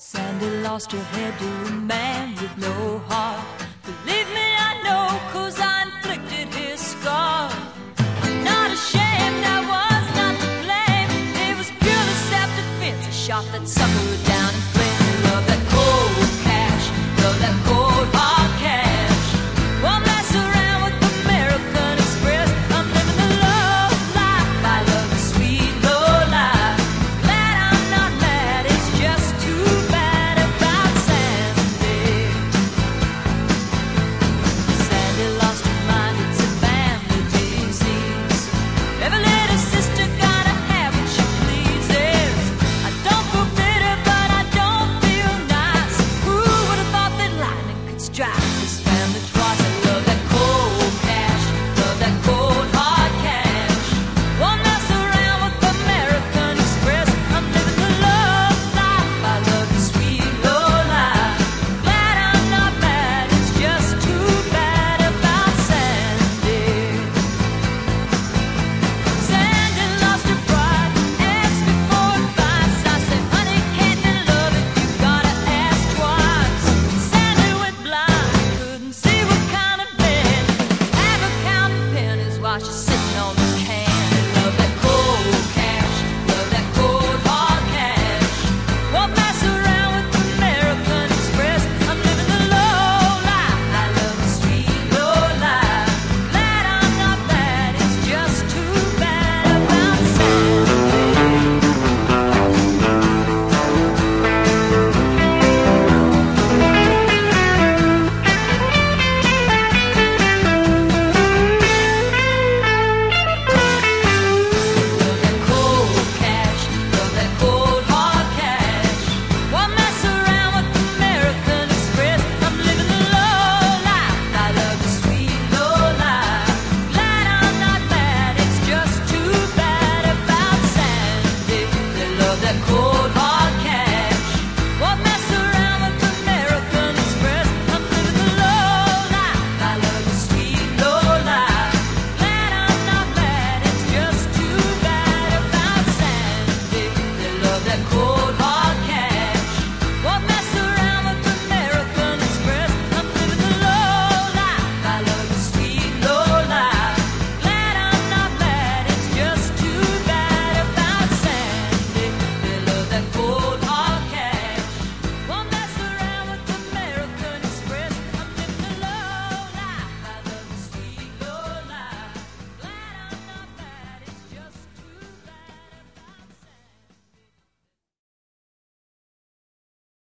Sandy lost her head to a man with no heart. Believe me, I know, 'cause I inflicted his scar. Not ashamed, I was not to blame. It was purely self-defense. I shot that sucker down.